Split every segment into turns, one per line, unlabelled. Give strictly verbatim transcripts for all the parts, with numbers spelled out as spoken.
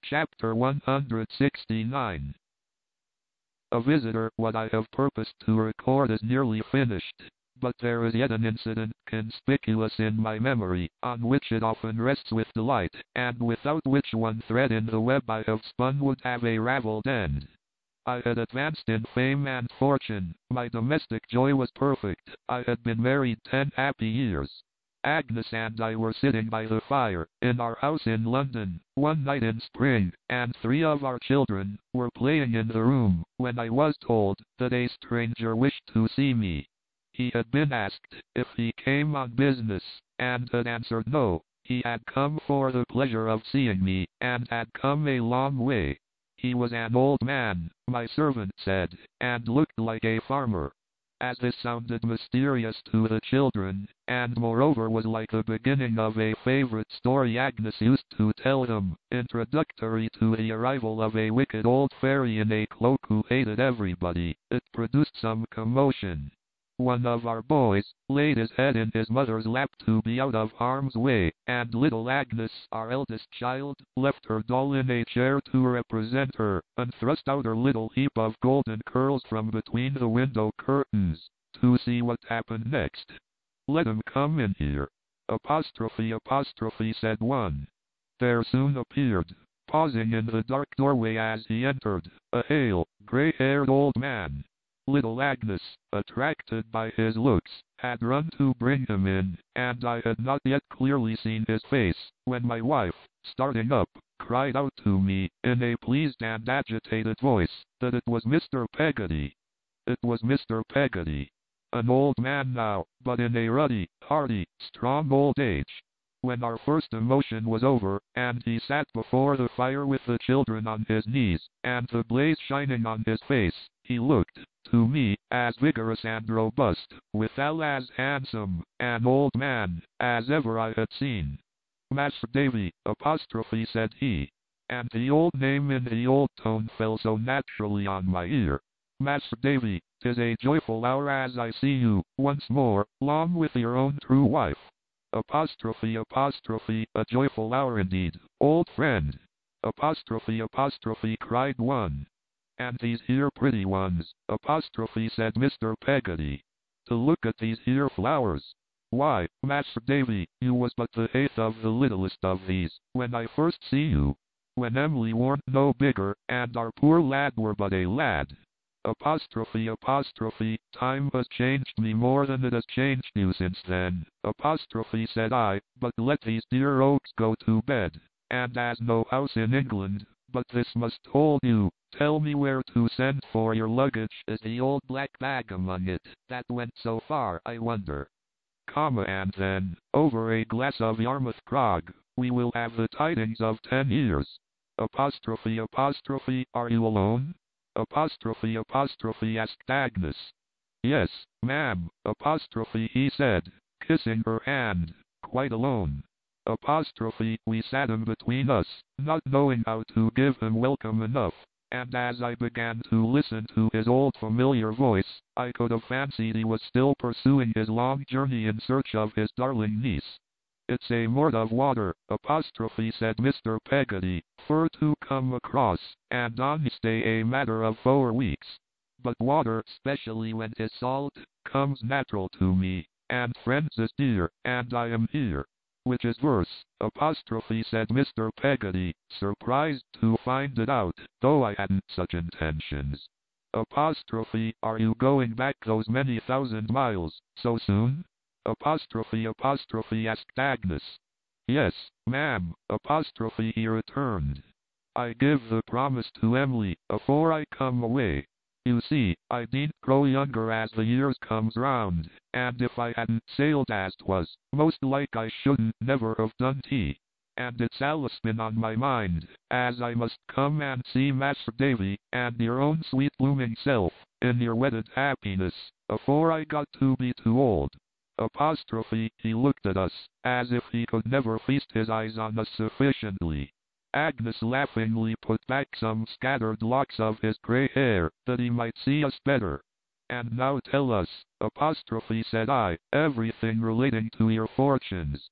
Chapter one hundred sixty-nine. A visitor. What I have purposed to record is nearly finished, but there is yet an incident conspicuous in my memory, on which it often rests with delight, and without which one thread in the web I have spun would have a raveled end. I had advanced in fame and fortune, my domestic joy was perfect, I had been married ten happy years. Agnes and I were sitting by the fire, in our house in London, one night in spring, and three of our children were playing in the room, when I was told that a stranger wished to see me. He had been asked if he came on business, and had answered no. He had come for the pleasure of seeing me, and had come a long way. He was an old man, my servant said, and looked like a farmer. As this sounded mysterious to the children, and moreover was like the beginning of a favorite story Agnes used to tell them, introductory to the arrival of a wicked old fairy in a cloak who hated everybody, it produced some commotion. One of our boys laid his head in his mother's lap to be out of harm's way, and little Agnes, our eldest child, left her doll in a chair to represent her, and thrust out her little heap of golden curls from between the window curtains, to see what happened next. "Let him come in here," apostrophe apostrophe said one. There soon appeared, pausing in the dark doorway as he entered, a hale, grey-haired old man. Little Agnes, attracted by his looks, had run to bring him in, and I had not yet clearly seen his face, when my wife, starting up, cried out to me, in a pleased and agitated voice, that it was Mister Peggotty. It was Mister Peggotty. An old man now, but in a ruddy, hearty, strong old age. When our first emotion was over, and he sat before the fire with the children on his knees, and the blaze shining on his face, he looked, to me, as vigorous and robust, withal as handsome, an old man, as ever I had seen. "Mas'r Davy," apostrophe said he, and the old name in the old tone fell so naturally on my ear. "Mas'r Davy, 'tis a joyful hour as I see you, once more, 'long with your own true wife." Apostrophe apostrophe, a joyful hour indeed, old friend. Apostrophe apostrophe cried one. "And these here pretty ones," apostrophe said Mister Peggotty. "To look at these here flowers. Why, Mas'r Davy, you was but the eighth of the littlest of these, when I first see you. When Em'ly warn't no bigger, and our poor lad were but a lad." Apostrophe apostrophe, time has changed me more than it has changed you since then, apostrophe said I, but let these dear oaks go to bed, and as no house in England, but this must hold you, tell me where to send for your luggage. Is the old black bag among it, that went so far, I wonder? Comma, and then, over a glass of Yarmouth grog, we will have the tidings of ten years. Apostrophe apostrophe, are you alone? Apostrophe apostrophe asked Agnes. "Yes, ma'am," apostrophe he said, kissing her hand, "quite alone." Apostrophe, we sat him between us, not knowing how to give him welcome enough, and as I began to listen to his old familiar voice, I could have fancied he was still pursuing his long journey in search of his darling niece. "It's a mort of water," apostrophe said Mister Peggotty, "fur to come across, and only stay a matter of four weeks. But water, specially when 'tis salt, comes natural to me, and friends is dear, and I am here." "Which is worse," apostrophe said Mister Peggotty, surprised to find it out, though I hadn't such intentions. Apostrophe, are you going back those many thousand miles, so soon? Apostrophe apostrophe asked Agnes. "Yes, ma'am," apostrophe he returned. "I give the promise to Em'ly, afore I come away. You see, I dean't grow younger as the years comes round, and if I hadn't sailed as 'twas, most like I shouldn't never have done tea. And it's allus been on my mind, as I must come and see Mas'r Davy, and your own sweet blooming self, in your wedded happiness, afore I got to be too old." Apostrophe, he looked at us, as if he could never feast his eyes on us sufficiently. Agnes laughingly put back some scattered locks of his grey hair, that he might see us better. "And now tell us," apostrophe said I, "everything relating to your fortunes."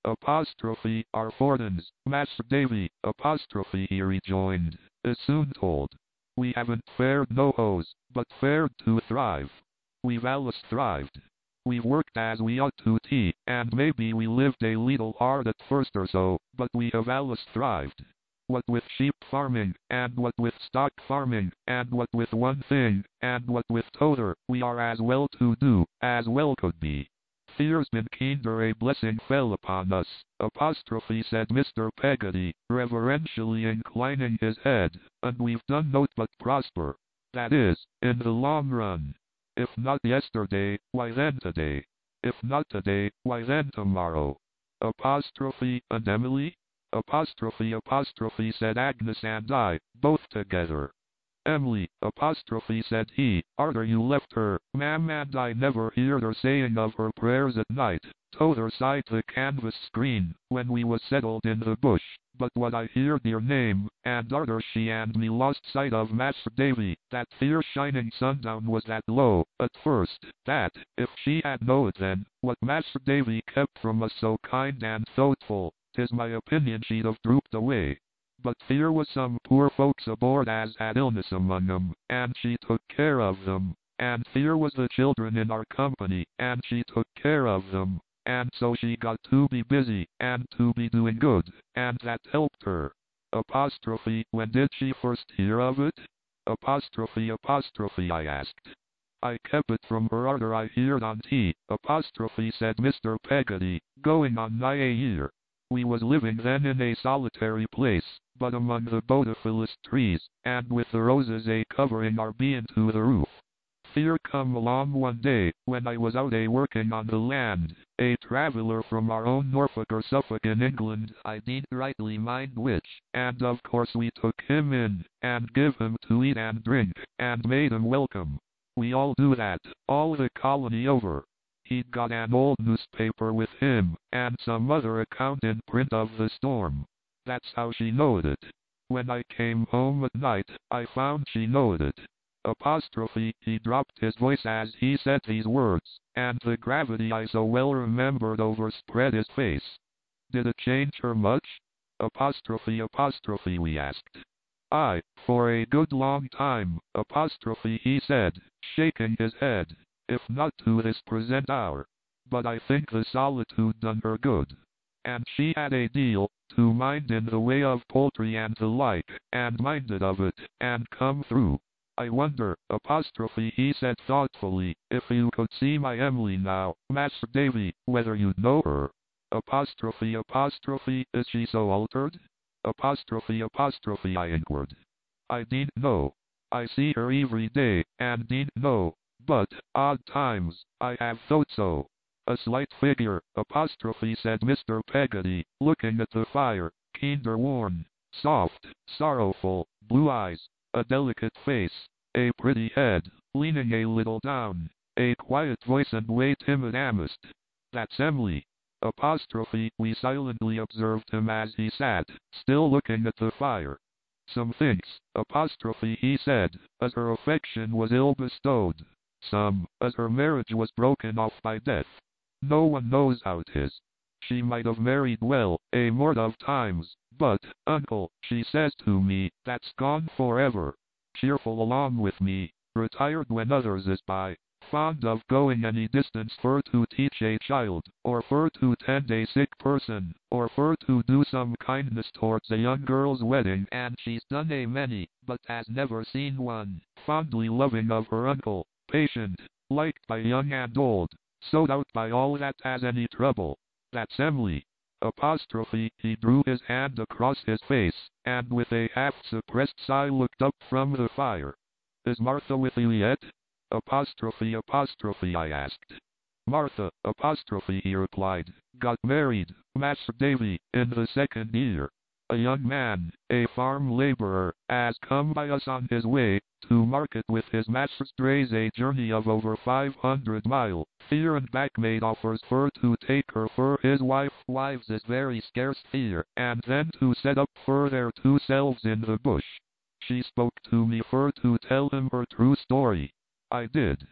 apostrophe, our fortins, Master Davy, apostrophe, he rejoined, is soon told. We haven't fared no hose, but fared to thrive. We've allus thrived. We've worked as we ought to tea, and maybe we lived a leetle hard at first or so, but we have allus thrived. What with sheep farming, and what with stock farming, and what with one thing, and what with t'other, we are as well to do, as well could be. Fear's been kinder a blessing fell upon us, apostrophe, said Mister Peggotty, reverentially inclining his head, and we've done nought but prosper. That is, in the long run. If not yesterday, why then today. If not today, why then tomorrow. Apostrophe, and Emily? Apostrophe, apostrophe, said Agnes and I, both together. Emily, apostrophe, said he, arter you left her, ma'am, and I never heard her saying of her prayers at night, t'other side the canvas screen, when we was settled in the bush, but what I heard your name, and arter she and me lost sight of Master Davy, that fierce shining sundown was that low, at first, that, if she had knowed then, what Master Davy kept from us so kind and thoughtful, 'tis my opinion she'd have drooped away. But there was some poor folks aboard as had illness among 'em, and she took care of them, and there was the children in our company, and she took care of them, and so she got to be busy, and to be doing good, and that helped her. Apostrophe, when did she first hear of it? Apostrophe, apostrophe, I asked. I kept it from her arter I heard on tea, apostrophe, said Mister Peggotty, going on nigh a year. We was living then in a solitary place, but among the botiphilus trees, and with the roses a covering our being to the roof. Fear come along one day, when I was out a working on the land, a traveller from our own Norfolk or Suffolk in England, I didn't rightly mind which, and of course we took him in, and give him to eat and drink, and made him welcome. We all do that, all the colony over. He'd got an old newspaper with him, and some other account in print of the storm. That's how she knowed it. When I came home at night, I found she knowed it. Apostrophe, he dropped his voice as he said these words, and the gravity I so well remembered overspread his face. Did it change her much? Apostrophe, apostrophe, we asked. Aye, for a good long time, apostrophe, he said, shaking his head. If not to this present hour. But I think the solitude done her good. And she had a deal to mind in the way of poultry and the like, and minded of it, and come through. I wonder, apostrophe, he said thoughtfully, if you could see my Emily now, Master Davy, whether you'd know her. Apostrophe, apostrophe, is she so altered? Apostrophe, apostrophe, I inquired. I didn't know. I see her every day, and didn't know. But, odd times, I have thought so. A slight figure, apostrophe, said Mister Peggotty, looking at the fire, kinder worn, soft, sorrowful, blue eyes, a delicate face, a pretty head, leaning a little down, a quiet voice and way timid amist. That's Emily. Apostrophe, we silently observed him as he sat, still looking at the fire. Some thinks, apostrophe, he said, as her affection was ill bestowed. Some, as her marriage was broken off by death. No one knows how 'tis. She might have married well, a mort of times, but, uncle, she says to me, that's gone forever. Cheerful along with me, retired when others is by, fond of going any distance for to teach a child, or for to tend a sick person, or for to do some kindness towards a young girl's wedding, and she's done a many, but has never seen one, fondly loving of her uncle. Patient, liked by young and old, sewed out by all that has any trouble. That's Emily. Apostrophe, he drew his hand across his face, and with a half-suppressed sigh looked up from the fire. Is Martha with you yet? Apostrophe, apostrophe, I asked. Martha, apostrophe, he replied, got married, Master Davy, in the second year. A young man, a farm laborer, has come by us on his way to market with his master's drays a journey of over five hundred mile. Fear and back made offers for to take her for his wife. Wives is very scarce fear, and then to set up for their two selves in the bush. She spoke to me for to tell him her true story. I did.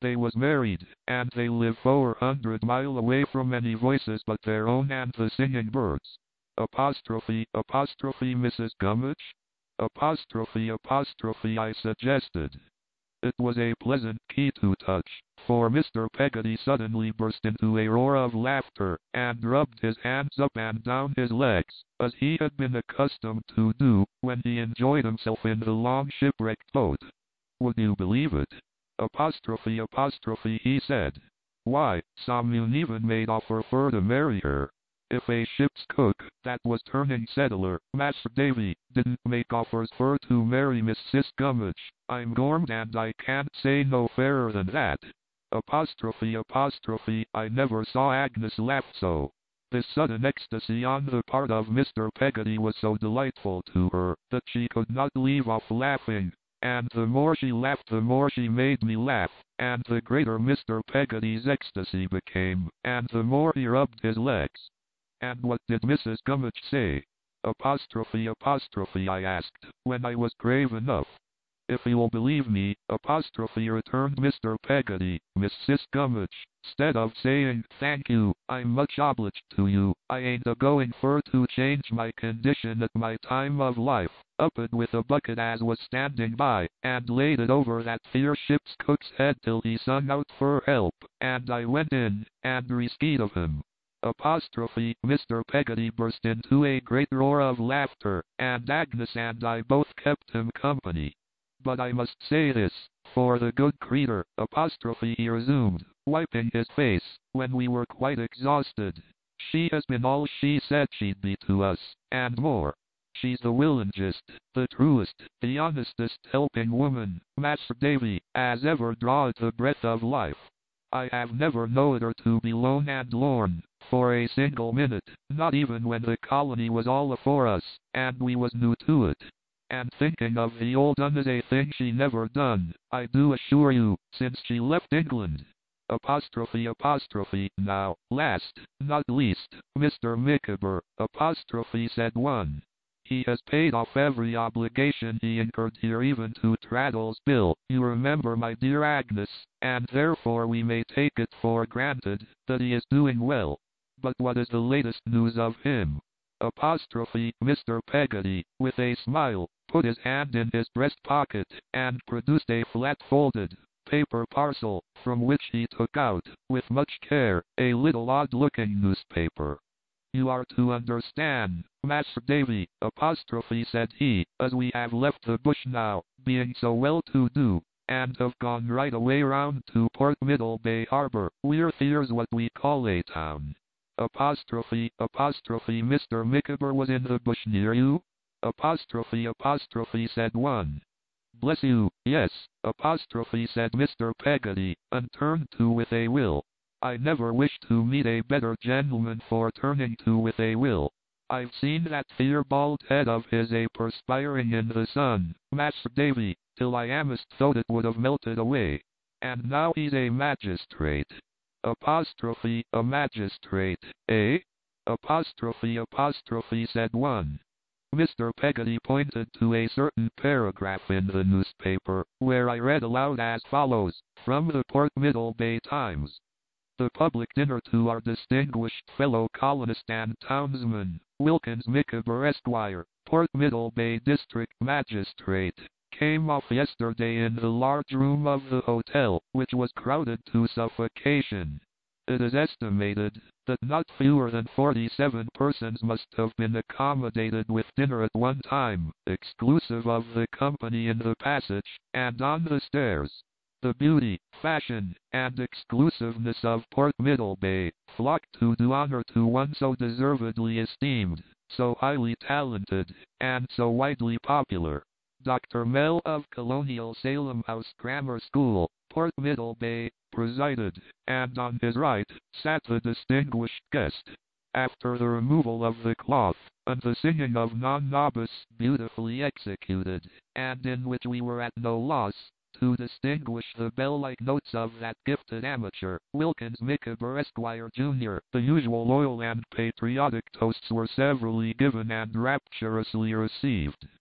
They was married, and they live four hundred mile away from any voices but their own and the singing birds. Apostrophe, apostrophe Missus Gummidge? Apostrophe, apostrophe I suggested. It was a pleasant key to touch, for Mister Peggotty suddenly burst into a roar of laughter, and rubbed his hands up and down his legs, as he had been accustomed to do, when he enjoyed himself in the long shipwrecked boat. Would you believe it? Apostrophe, apostrophe he said. Why, someone even made offer for to marry her. If a ship's cook, that was turning settler, Master Davy, didn't make offers for to marry Missus Gummidge, I'm gormed and I can't say no fairer than that. Apostrophe, apostrophe, I never saw Agnes laugh so. This sudden ecstasy on the part of Mister Peggotty was so delightful to her, that she could not leave off laughing, and the more she laughed the more she made me laugh, and the greater Mister Peggotty's ecstasy became, and the more he rubbed his legs. And what did Missus Gummidge say? Apostrophe, apostrophe I asked, when I was grave enough. If you'll believe me, apostrophe returned Mister Peggotty, Missus Gummidge, 'stead of saying, thank you, I'm much obliged to you, I ain't a-going fur to change my condition at my time of life, up it with a bucket as was standing by, and laid it over that fierce ship's cook's head till he sung out for help, and I went in, and reskeed of him. Apostrophe, Mister Peggotty burst into a great roar of laughter, and Agnes and I both kept him company. But I must say this, for the good creature, apostrophe he resumed, wiping his face, when we were quite exhausted. She has been all she said she'd be to us, and more. She's the willingest, the truest, the honestest helping woman, Master Davy, as ever drawed the breath of life. I have never knowed her to be lone and lorn, for a single minute, not even when the colony was all afore us, and we was new to it. And thinking of the old un is a thing she never done, I do assure you, since she left England. Apostrophe, apostrophe, now, last, not least, Mister Micawber, apostrophe said one. He has paid off every obligation he incurred here, even to Traddles' bill, you remember, my dear Agnes, and therefore we may take it for granted that he is doing well. But what is the latest news of him? Apostrophe, Mister Peggotty, with a smile, put his hand in his breast pocket, and produced a flat-folded paper parcel, from which he took out, with much care, a little odd-looking newspaper. You are to understand, Master Davy, apostrophe said he, as we have left the bush now, being so well to do, and have gone right away round to Port Middlebay Harbour, we're here's what we call a town. Apostrophe, apostrophe Mister Micawber was in the bush near you? Apostrophe, apostrophe said one. Bless you, yes, apostrophe said Mister Peggotty, and turned to with a will. I never wish to meet a better gentleman for turning to with a will. I've seen that fair bald head of his a perspiring in the sun, Master Davy, till I a'most thought it would have melted away. And now he's a magistrate. Apostrophe, a magistrate, eh? Apostrophe, apostrophe said one. Mister Peggotty pointed to a certain paragraph in the newspaper, where I read aloud as follows, from the Port Middlebay Times. The public dinner to our distinguished fellow colonist and townsman, Wilkins Micawber Esquire, Port Middlebay District Magistrate, came off yesterday in the large room of the hotel, which was crowded to suffocation. It is estimated that not fewer than forty-seven persons must have been accommodated with dinner at one time, exclusive of the company in the passage, and on the stairs. The beauty, fashion, and exclusiveness of Port Middlebay flocked to do honor to one so deservedly esteemed, so highly talented, and so widely popular. Doctor Mell of Colonial Salem House Grammar School, Port Middlebay, presided, and on his right sat the distinguished guest. After the removal of the cloth, and the singing of Non Nobis, beautifully executed, and in which we were at no loss to distinguish the bell-like notes of that gifted amateur, Wilkins Micawber Esquire Junior, the usual loyal and patriotic toasts were severally given and rapturously received.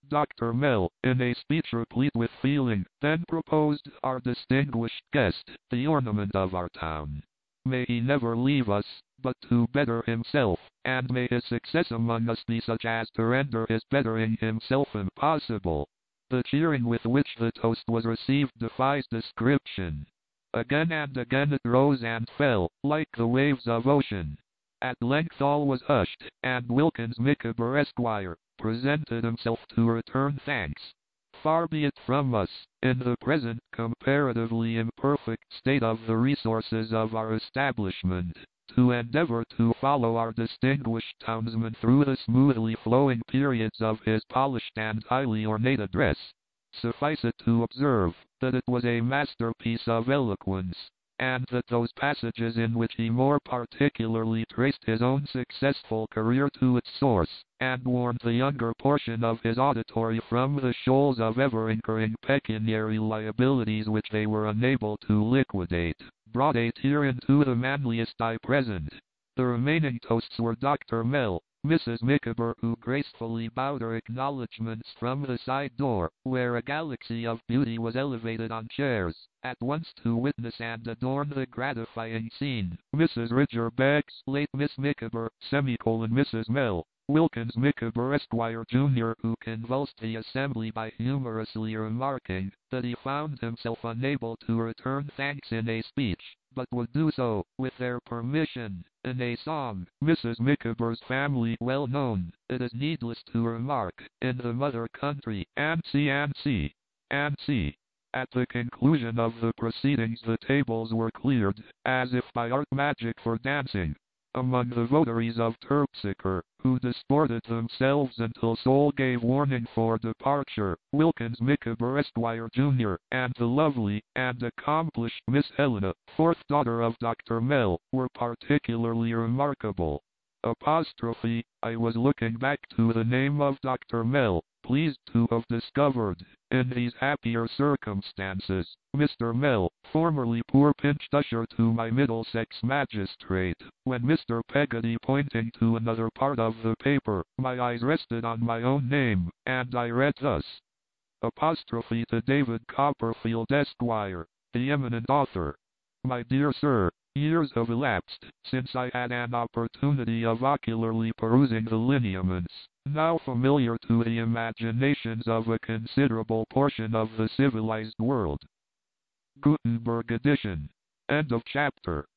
Doctor Mell, in a speech replete with feeling, then proposed, "Our distinguished guest, the ornament of our town. May he never leave us, but to better himself, and may his success among us be such as to render his bettering himself impossible." The cheering with which the toast was received defies description. Again and again it rose and fell, like the waves of ocean. At length all was hushed, and Wilkins Micawber, Esquire, presented himself to return thanks. Far be it from us, in the present comparatively imperfect state of the resources of our establishment, to endeavor to follow our distinguished townsman through the smoothly flowing periods of his polished and highly ornate address. Suffice it to observe, that it was a masterpiece of eloquence, and that those passages in which he more particularly traced his own successful career to its source, and warned the younger portion of his auditory from the shoals of ever-incurring pecuniary liabilities which they were unable to liquidate, brought a tear into the manliest eye present. The remaining toasts were Doctor Mell, Missus Micawber, who gracefully bowed her acknowledgments from the side door, where a galaxy of beauty was elevated on chairs, at once to witness and adorn the gratifying scene. Missus Ridger Beggs, late Miss Micawber, semicolon Missus Mell, Wilkins Micawber, Esquire, Junior, who convulsed the assembly by humorously remarking that he found himself unable to return thanks in a speech, but would do so, with their permission, in a song. Missus Micawber's family, well known, it is needless to remark, in the mother country, Ansi Ansi, Ansi. At the conclusion of the proceedings the tables were cleared, as if by art magic, for dancing. Among the votaries of Terpsichore, who disported themselves until Sol gave warning for departure, Wilkins Micawber, Esquire, Junior, and the lovely and accomplished Miss Helena, fourth daughter of Doctor Mell, were particularly remarkable. Apostrophe, I was looking back to the name of Doctor Mell, pleased to have discovered, in these happier circumstances, Mister Mell, formerly poor pinched usher to my Middlesex magistrate. When Mister Peggotty, pointing to another part of the paper, my eyes rested on my own name, and I read thus: Apostrophe to David Copperfield, Esquire, the eminent author. My dear sir, years have elapsed since I had an opportunity of ocularly perusing the lineaments, now familiar to the imaginations of a considerable portion of the civilized world. Gutenberg edition. End of chapter.